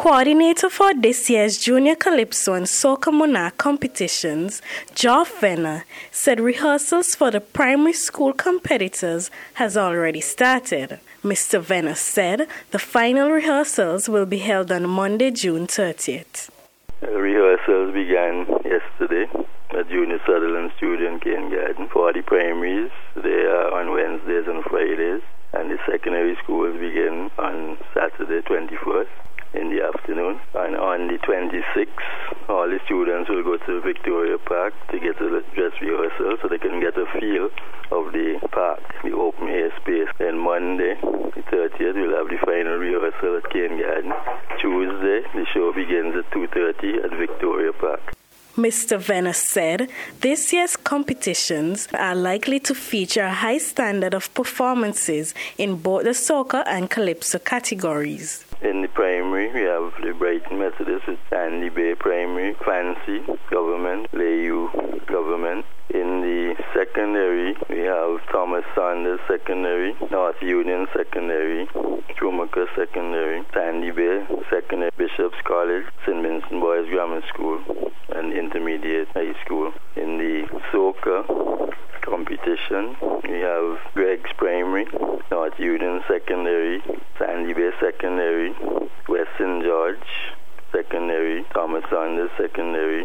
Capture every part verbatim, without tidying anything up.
Coordinator for this year's Junior Calypso and Soca Monarch competitions, Geoff Venner, said rehearsals for the primary school competitors has already started. Mister Venner said the final rehearsals will be held on Monday, June thirtieth. The rehearsals began yesterday at Junior Sutherland Studio in Cane Garden. For the primaries, they are on Wednesdays and Fridays, and the secondary schools begin on Saturday twenty-first in the afternoon. And on the twenty-sixth, all the students will go to Victoria Park to get a dress rehearsal so they can get a feel of the park, the open air space. Then Monday, the thirtieth, we'll have the final rehearsal at Cane Garden. Tuesday, the show begins at two thirty at Victoria Park. Mister Venner said this year's competitions are likely to feature a high standard of performances in both the soca and calypso categories. In the primary, we have the Brighton Methodist, Sandy Bay Primary, Fancy, Government, Layou, Government. In the secondary, we have Thomas Sanders Secondary, North Union Secondary, Schumacher Secondary, Sandy Bay Secondary, Bishop's College, Saint Vincent Boys Grammar School, and Intermediate High School. In the soca competition, we have Greg's Primary, North Union Secondary, Sandy Bay Secondary, West Saint George Secondary, Thomas Sanders Secondary,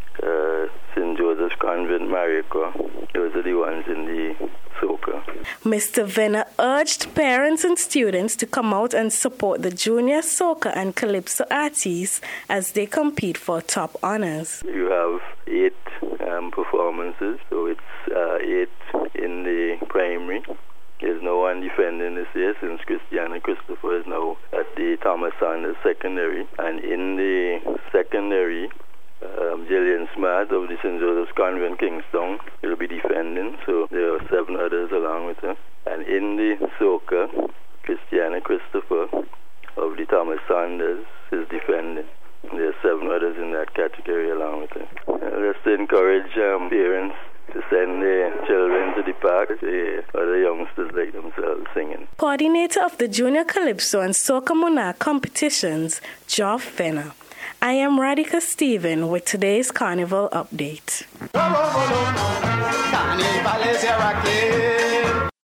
uh, Saint Joseph's Convent, Marico. Those are the ones in the soca. Mister Venner urged parents and students to come out and support the junior soca and calypso artists as they compete for top honors. You have eight um, performances, so it's uh, eight in the primary. There's no one defending this year since Christiana Christopher is now at the Thomas Sanders Secondary. And in the secondary, um, Jillian Smart of the Saint Joseph's Convent, Kingston, will be defending. So there are seven others along with her. And in the soca, Christiana Christopher of the Thomas Sanders is defending. There are seven others in that category along with her. Uh, just to encourage um, parents to send their children to the park, the other youngsters like themselves singing. Coordinator of the Junior Calypso and Soca Monarch competitions, Geoff Venner. I am Radhika Stephen with today's Carnival update. Carnival is here again.